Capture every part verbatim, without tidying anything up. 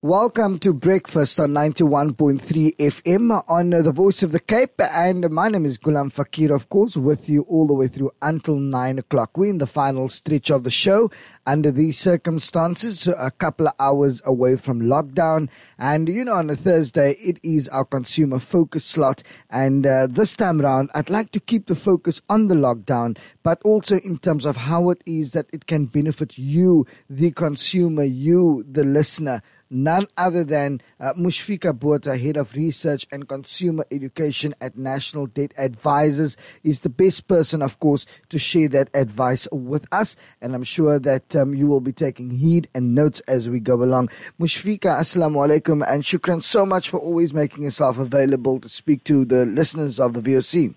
Welcome to Breakfast on ninety-one point three F M on uh, the Voice of the Cape, and my name is Gulam Fakir, of course, with you all the way through until nine o'clock. We're in the final stretch of the show under these circumstances, a couple of hours away from lockdown, and you know, on a Thursday it is our consumer focus slot, and uh, this time around I'd like to keep the focus on the lockdown, but also in terms of how it is that it can benefit you, the consumer, you, the listener. None other than uh, Mushfiqah Botha, Head of Research and Consumer Education at National Debt Advisors, is the best person, of course, to share that advice with us. And I'm sure that um, you will be taking heed and notes as we go along. Mushfiqah, assalamu alaikum, and shukran so much for always making yourself available to speak to the listeners of the V O C.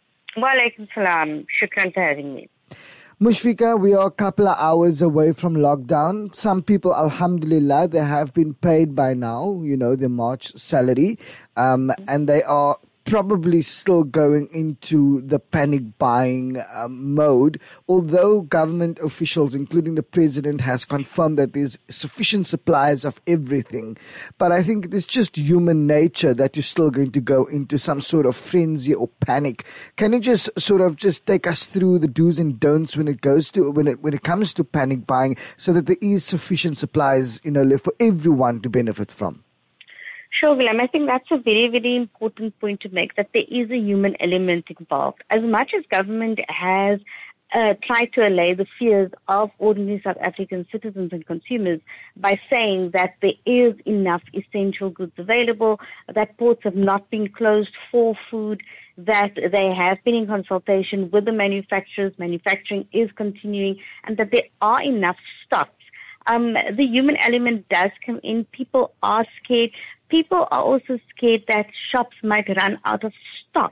Wa alaikum salam. Shukran for having me. Mushfiqah, we are a couple of hours away from lockdown. Some people, alhamdulillah, they have been paid by now, you know, their March salary, um, and they are probably still going into the panic buying um, mode, although government officials, including the president, has confirmed that there's sufficient supplies of everything. But I think it's just human nature that you're still going to go into some sort of frenzy or panic. Can you just sort of just take us through the do's and don'ts when it goes to when it when it comes to panic buying, so that there is sufficient supplies, you know, for everyone to benefit from? Sure, William. I think that's a very, very important point to make, that there is a human element involved. As much as government has uh, tried to allay the fears of ordinary South African citizens and consumers by saying that there is enough essential goods available, that ports have not been closed for food, that they have been in consultation with the manufacturers, manufacturing is continuing, and that there are enough stocks. Um, the human element does come in. People are scared. People are also scared that shops might run out of stock.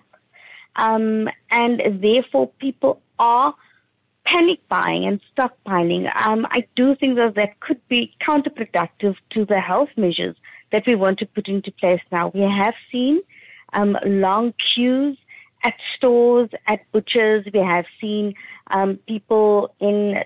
Um, and therefore people are panic buying and stockpiling. Um, I do think that that could be counterproductive to the health measures that we want to put into place now. We have seen um, long queues at stores, at butchers. We have seen um, people in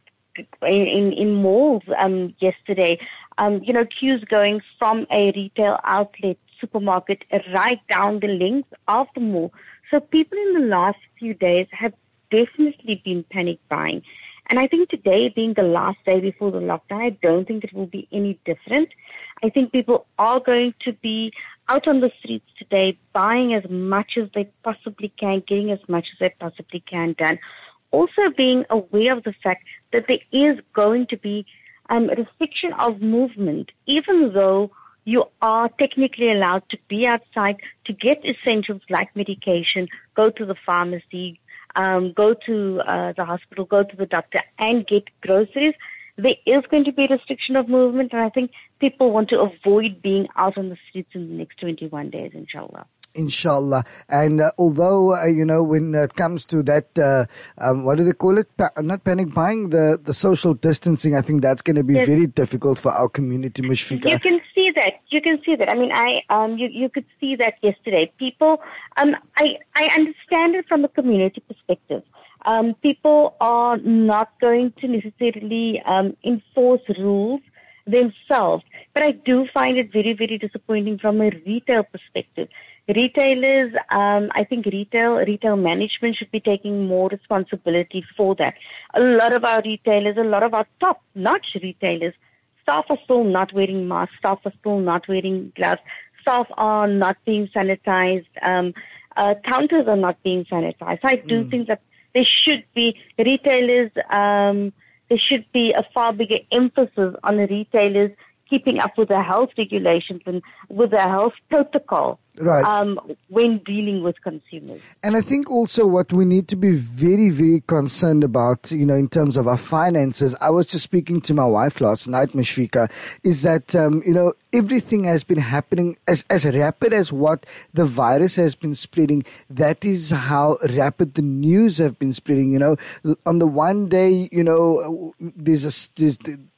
in, in malls um, yesterday. Um, you know, queues going from a retail outlet, supermarket, right down the length of the mall. So people in the last few days have definitely been panic buying. And I think today being the last day before the lockdown, I don't think it will be any different. I think people are going to be out on the streets today, buying as much as they possibly can, getting as much as they possibly can done. Also being aware of the fact that there is going to be Um, restriction of movement, even though you are technically allowed to be outside to get essentials like medication, go to the pharmacy, um, go to uh, the hospital, go to the doctor and get groceries. There is going to be a restriction of movement, and I think people want to avoid being out on the streets in the next twenty-one days, inshallah. Inshallah. And uh, although, uh, you know, when it comes to that, uh, um, what do they call it? Pa- not panic buying, the, the social distancing, I think that's going to be yes. very difficult for our community, Mushfiqah. You can see that. You can see that. I mean, I, um, you, you could see that yesterday. People, um, I, I understand it from a community perspective. Um, people are not going to necessarily, um, enforce rules themselves. But I do find it very, very disappointing from a retail perspective. Retailers, um, I think retail, retail management should be taking more responsibility for that. A lot of our retailers, a lot of our top-notch retailers, staff are still not wearing masks, staff are still not wearing gloves, staff are not being sanitized, um, uh, counters are not being sanitized. I do mm. think that there should be retailers, um, there should be a far bigger emphasis on the retailers keeping up with the health regulations and with the health protocol. Right. Um, when dealing with consumers. And I think also what we need to be very, very concerned about, you know, in terms of our finances, I was just speaking to my wife last night, Mushfiqah, is that, um, you know, everything has been happening as, as rapid as what the virus has been spreading. That is how rapid the news have been spreading, you know. On the one day, you know, there's a, there's,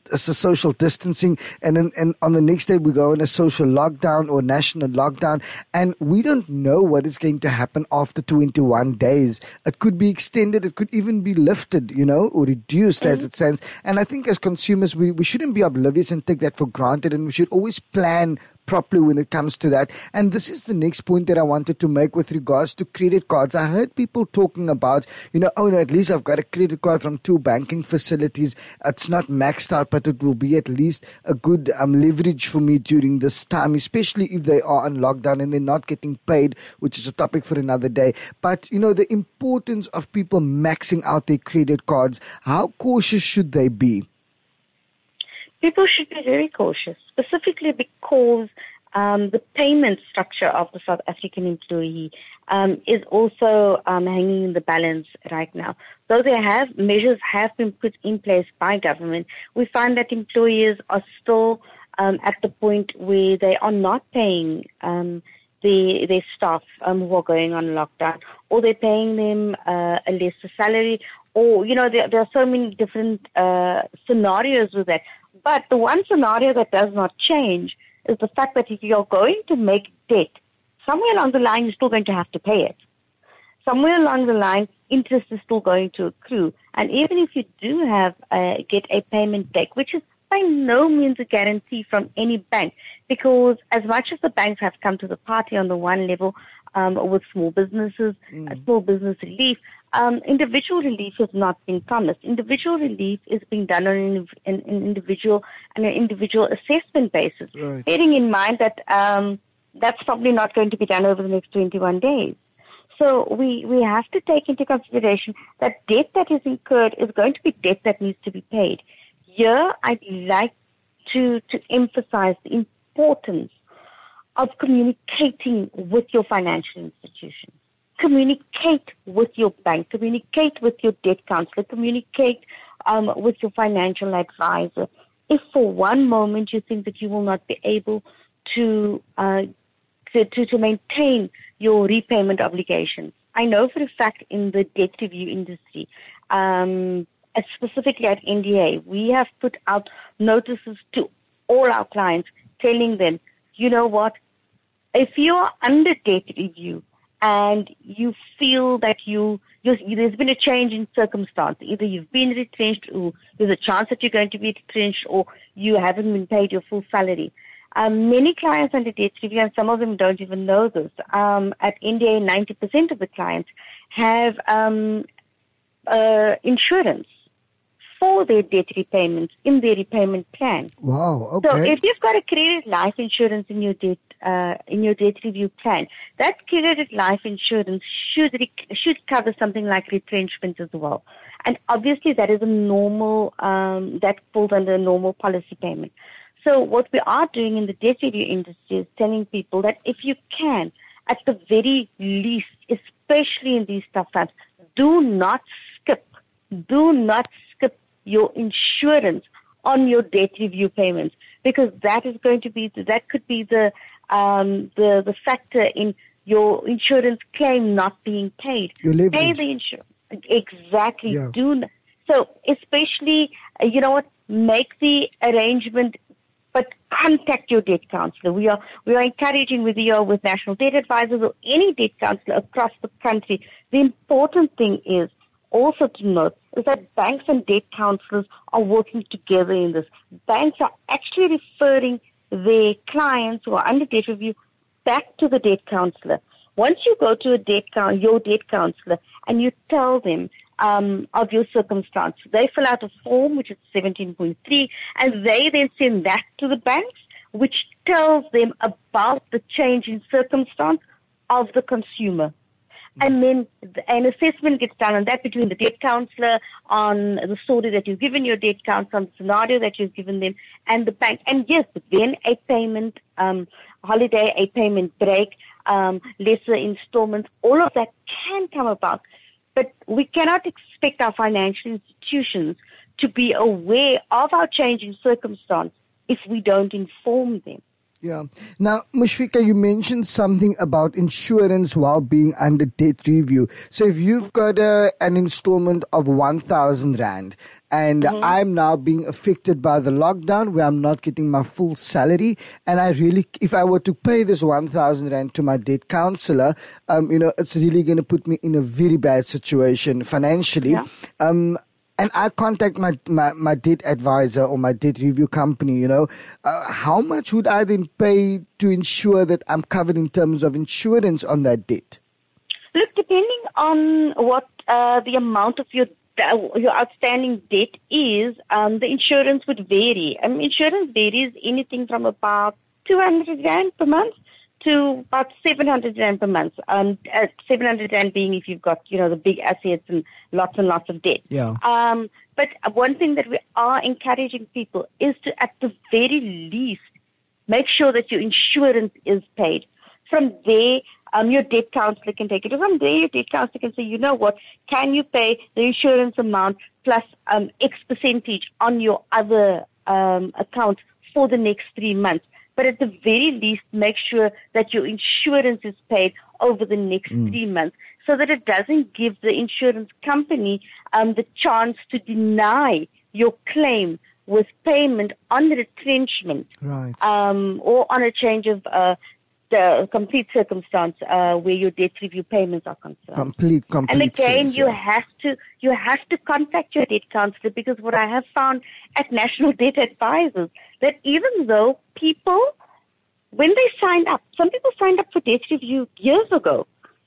uh, social distancing, and then and on the next day we go in a social lockdown or national lockdown, and we don't know what is going to happen after twenty-one days. It could be extended, it could even be lifted, you know, or reduced mm-hmm. as it stands. And I think as consumers, we, we shouldn't be oblivious and take that for granted, and we should always plan properly when it comes to that. And this is the next point that I wanted to make with regards to credit cards. I heard people talking about, you know, oh no, at least I've got a credit card from two banking facilities. It's not maxed out, but it will be at least a good um, leverage for me during this time, especially if they are on lockdown and they're not getting paid, which is a topic for another day. But, you know, the importance of people maxing out their credit cards, how cautious should they be? People should be very cautious, specifically because um, the payment structure of the South African employee um, is also um, hanging in the balance right now. Though there have measures have been put in place by government, we find that employers are still um, at the point where they are not paying um, the, their staff um, who are going on lockdown, or they're paying them uh, a lesser salary, or, you know, there, there are so many different uh, scenarios with that. But the one scenario that does not change is the fact that if you're going to make debt, somewhere along the line you're still going to have to pay it. Somewhere along the line, interest is still going to accrue. And even if you do have uh, get a payment break, which is by no means a guarantee from any bank, because as much as the banks have come to the party on the one level um, with small businesses, mm. uh, small business relief, Um, individual relief has not been promised. Individual relief is being done on an, an, an individual on an individual assessment basis, right. Bearing in mind that um, that's probably not going to be done over the next twenty-one days. So we, we have to take into consideration that debt that is incurred is going to be debt that needs to be paid. Here, I'd like to, to emphasize the importance of communicating with your financial institution. Communicate with your bank, communicate with your debt counselor, communicate um, with your financial advisor. If for one moment you think that you will not be able to, uh, to, to, to maintain your repayment obligations, I know for a fact in the debt review industry, um, specifically at N D A, we have put out notices to all our clients telling them, you know what, if you are under debt review, and you feel that you, you, there's been a change in circumstance. Either you've been retrenched, or there's a chance that you're going to be retrenched, or you haven't been paid your full salary. Um, many clients under debt review, and some of them don't even know this, um, at N D A, ninety percent of the clients have um, uh, insurance for their debt repayments in their repayment plan. Wow, okay. So if you've got a credit life insurance in your debt uh, in your debt review plan, that credit life insurance should rec- should cover something like retrenchment as well. And obviously that is a normal, um, that falls under a normal policy payment. So what we are doing in the debt review industry is telling people that if you can, at the very least, especially in these tough times, do not skip, do not skip your insurance on your debt review payments, because that is going to be, that could be the, um, the, the factor in your insurance claim not being paid. Your leverage. Pay the insurance. Exactly. Yeah. Do not. So especially, uh, you know what, make the arrangement, but contact your debt counselor. We are, we are encouraging, whether you're with National Debt Advisors or any debt counselor across the country. The important thing is also to note is that banks and debt counselors are working together in this. Banks are actually referring their clients who are under debt review back to the debt counselor. Once you go to a debt count, your debt counselor, and you tell them um, of your circumstance, they fill out a form, which is seventeen point three, and they then send that to the banks, which tells them about the change in circumstance of the consumer. And then an assessment gets done on that between the debt counselor, on the story that you've given your debt counselor, on the scenario that you've given them, and the bank. And yes, then a payment um, holiday, a payment break, um, lesser installments, all of that can come about. But we cannot expect our financial institutions to be aware of our changing circumstance if we don't inform them. Yeah. Now, Mushfiqah, you mentioned something about insurance while being under debt review. So if you've got a, an installment of one thousand rand and mm-hmm. I'm now being affected by the lockdown where I'm not getting my full salary. And I really, if I were to pay this one thousand rand to my debt counselor, um, you know, it's really going to put me in a very bad situation financially. Yeah. Um, and I contact my, my, my debt advisor or my debt review company, you know, uh, how much would I then pay to ensure that I'm covered in terms of insurance on that debt? Look, depending on what uh, the amount of your uh, your outstanding debt is, um, the insurance would vary. Um, insurance varies anything from about two hundred rand per month to about seven hundred rand per month. Um, uh, seven hundred rand being if you've got, you know, the big assets and lots and lots of debt. Yeah. Um, but one thing that we are encouraging people is to, at the very least, make sure that your insurance is paid. From there, um, your debt counselor can take it. From there, your debt counselor can say, you know what, can you pay the insurance amount plus um, X percentage on your other um, account for the next three months? But at the very least, make sure that your insurance is paid over the next mm. three months so that it doesn't give the insurance company um, the chance to deny your claim with payment on retrenchment right. um, or on a change of uh, the complete circumstance uh, where your debt review payments are concerned. Complete, complete. And again, sense, you yeah. have to you have to contact your debt counselor, because what I have found at National Debt Advisors, that even though people, when they signed up, some people signed up for debt review years ago,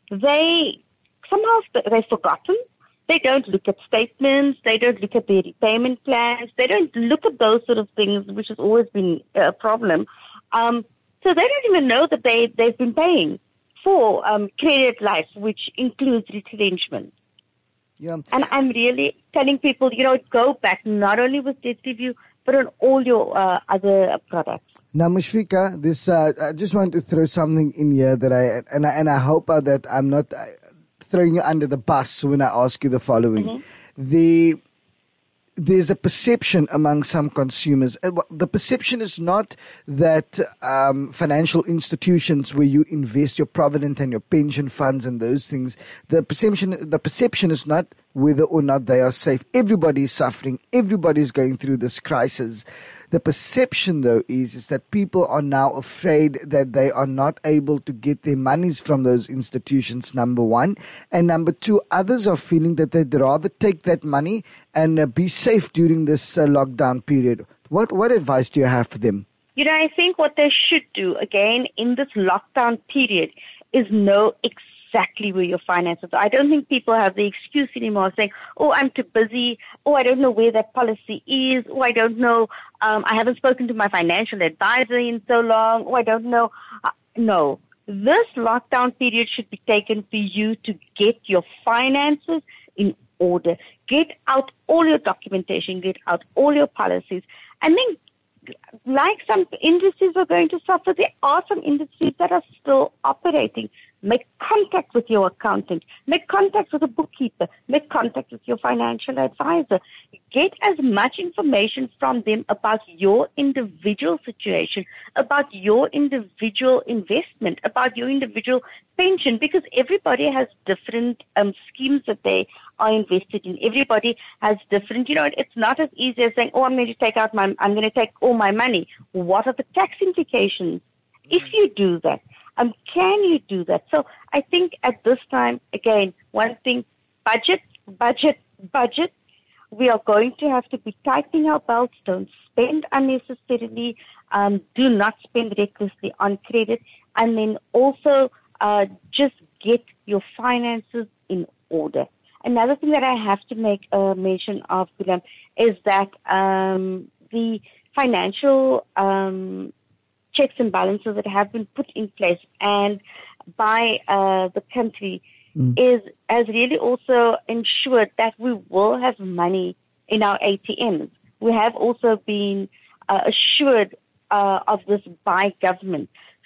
they somehow they've forgotten. They don't look at statements. They don't look at their repayment plans. They don't look at those sort of things, which has always been a problem. Um, so they don't even know that they, they've been paying for um, credit life, which includes retrenchment. Yeah. And I'm really telling people, you know, go back not only with debt review, but on all your uh, other products. Now, Mushfiqah, this uh, I just want to throw something in here that I and I, and I hope uh, that I'm not uh, throwing you under the bus when I ask you the following. Mm-hmm. The There's a perception among some consumers. The perception is not that um, financial institutions where you invest your provident and your pension funds and those things, the perception, the perception is not whether or not they are safe. Everybody is suffering. Everybody is going through this crisis. The perception, though, is, is that people are now afraid that they are not able to get their monies from those institutions, number one. And number two, others are feeling that they'd rather take that money and uh, be safe during this uh, lockdown period. What, what advice do you have for them? You know, I think what they should do, again, in this lockdown period is know exactly exactly where your finances are. I don't think people have the excuse anymore saying, oh, I'm too busy. Oh, I don't know where that policy is. Oh, I don't know. Um, I haven't spoken to my financial advisor in so long. Oh, I don't know. Uh, no. This lockdown period should be taken for you to get your finances in order. Get out all your documentation. Get out all your policies. And then, like some industries are going to suffer, there are some industries that are still operating. Make contact with your accountant. Make contact with a bookkeeper. Make contact with your financial advisor. Get as much information from them about your individual situation, about your individual investment, about your individual pension, because everybody has different um, schemes that they are invested in. Everybody has different, you know, it's not as easy as saying, oh, I'm going to take out my, I'm going to take all my money. What are the tax implications if you do that? Um, can you do that? So I think at this time, again, one thing, budget, budget, budget. We are going to have to be tightening our belts. Don't spend unnecessarily. Um, do not spend recklessly on credit. And then also uh, just get your finances in order. Another thing that I have to make a mention of, Gulam, is that um, the financial um checks and balances that have been put in place and by uh, the country mm. is has really also ensured that we will have money in our A T Ms. We have also been uh, assured uh, of this by government.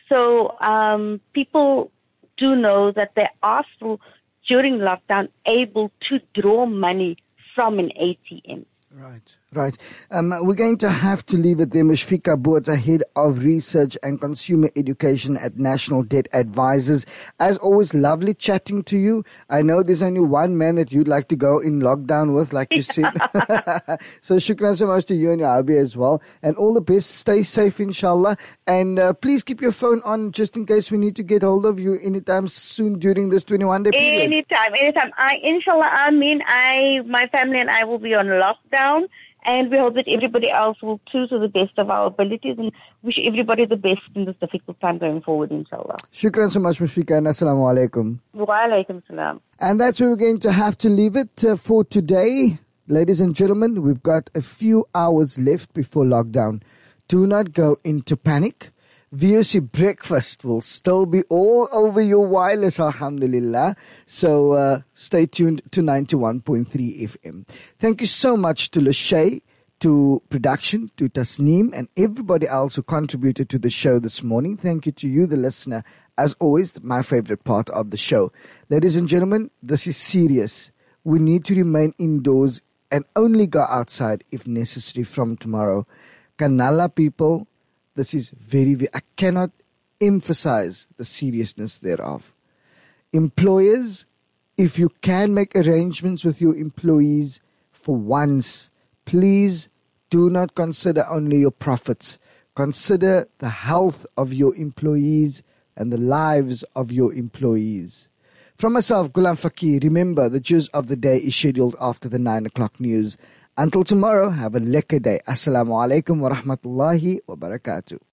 So um, people do know that they are still, during lockdown, able to draw money from an A T M. Right, Right. Um, we're going to have to leave it there. Mushfiqah Botha, Head of Research and Consumer Education at National Debt Advisors. As always, lovely chatting to you. I know there's only one man that you'd like to go in lockdown with, like you said. So shukran so much to you and your hubby as well. And all the best. Stay safe, inshallah. And uh, please keep your phone on just in case we need to get hold of you anytime soon during this twenty-one day period. Anytime, anytime. I, inshallah, I mean, I, my family and I will be on lockdown. And we hope that everybody else will too, to the best of our abilities, and wish everybody the best in this difficult time going forward, inshallah. Shukran so much, Mushfiqah, and assalamu alaikum. Wa alaikum salam. And that's where we're going to have to leave it uh, for today. Ladies and gentlemen, we've got a few hours left before lockdown. Do not go into panic. V O C Breakfast will still be all over your wireless, alhamdulillah. So uh, stay tuned to ninety-one point three F M. Thank you so much to Lachey, to production, to Tasneem, and everybody else who contributed to the show this morning. Thank you to you, the listener. As always, my favorite part of the show. Ladies and gentlemen, this is serious. We need to remain indoors and only go outside if necessary from tomorrow. Kanala people, this is very, very, I cannot emphasize the seriousness thereof. Employers, if you can make arrangements with your employees for once, please do not consider only your profits. Consider the health of your employees and the lives of your employees. From myself, Ghulam Fakir, remember the Juz of the day is scheduled after the nine o'clock news. Until tomorrow, have a lekker day. Assalamu alaikum wa rahmatullahi wa barakatuh.